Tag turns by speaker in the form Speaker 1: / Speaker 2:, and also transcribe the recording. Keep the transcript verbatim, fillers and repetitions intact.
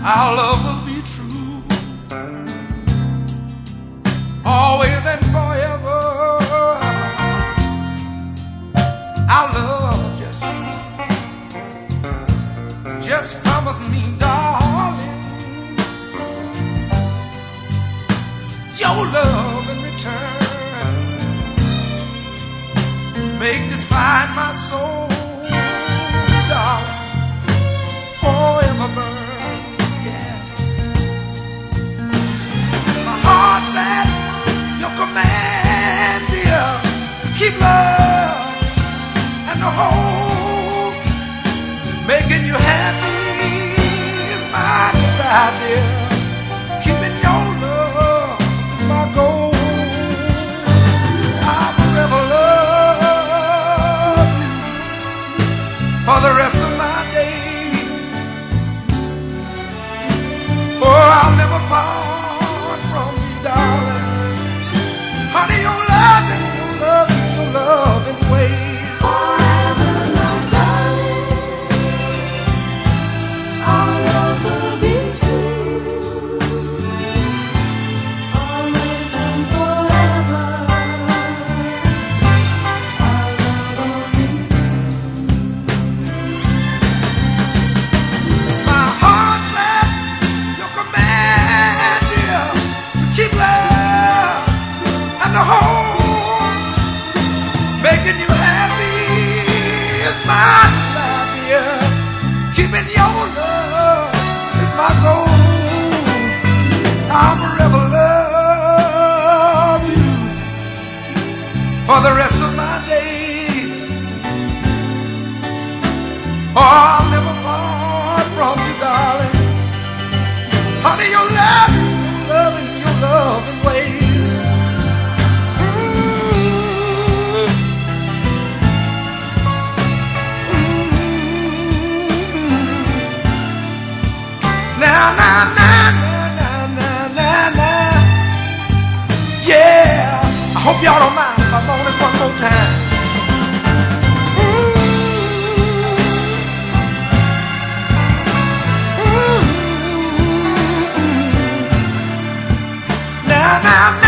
Speaker 1: our love will be true, always and forever. Our love just, just promise me, darling, your love in return. Make this find my soul, darling, forever burn. Yeah. My heart's at your command, dear. Keep love and the whole. Making you happy is my desire, dear. Keeping your love is my goal. I'll forever love you for the rest of my days. Oh, I'll never part from you, darling. Honey, your loving, your loving, your loving ways.
Speaker 2: Forever, my darling, our love will be true, always and forever. Our love will be
Speaker 1: My heart's at your command, dear. To keep love and the whole. Making you happy is my desire, dear. Keeping your love is my goal. I'll forever love you for the rest of my days. Oh, I'll never part from you, darling. Honey, your love, your loving, your loving ways. Mm. Now, now, now, now, now, now, now, now. Yeah, I hope y'all don't mind if I'm on it one more time. Now, now, now.